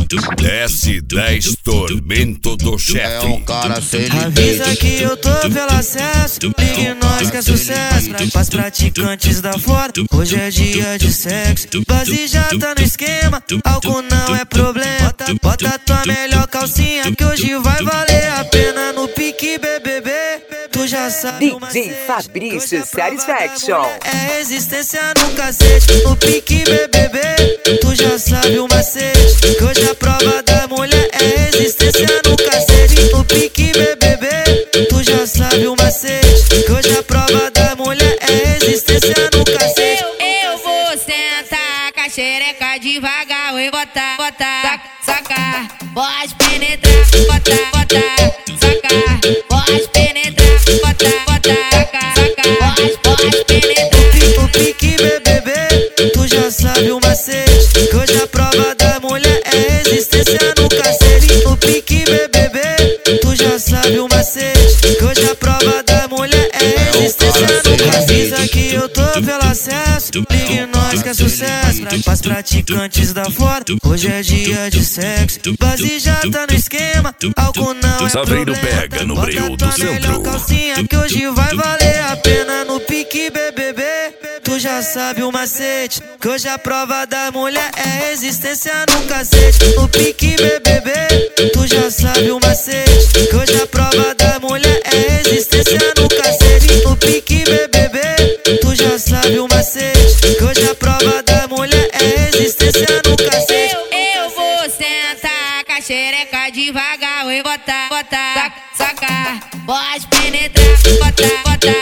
S10 Tormento do Chefe. Avisa que eu tô pelo acesso. Ligue nós que é sucesso. Pras praticantes da fora, hoje é dia de sexo. Base já tá no esquema, álcool não é problema. Bota tua melhor calcinha que hoje vai valer a pena no pique BBB. Tu já sabe o DJ Fabrício Satisfaction. É resistência no cacete no pique BBB. Tu já sabe o macete que hoje a prova da mulher é resistência no cacete no pique BBB. Tu já sabe o macete que hoje a prova da mulher é resistência no cacete. Eu vou sentar com a xereca devagar, vou botar, sacar, pode penetrar, botar, sacar, pode penetrar, botar, sacar, pode penetrar. No pique BBB, tu já sabe o macete que hoje a prova da mulher é resistência no cacete. No pique BBB, tu já sabe o macete que hoje a prova da mulher é resistência no cacete. Avisa que eu tô pelo acesso, ligue nós que é sucesso. Pras praticantes da fora, hoje é dia de sexo. Base já tá no esquema, álcool não é Saveiro problema. pega no breu do Bota tua centro. melhor calcinha que hoje vai valer a pena no pique BBB. Tu já sabe o macete que hoje a prova da mulher é resistência no cacete. No pique BBB, tu já sabe o macete que hoje a prova da mulher é resistência no cacete. No pique BBB, tu já sabe o macete que hoje a prova da mulher é resistência no cacete. Eu vou sentar com a xereca devagar, vou botar, sacar, pode penetrar, botar,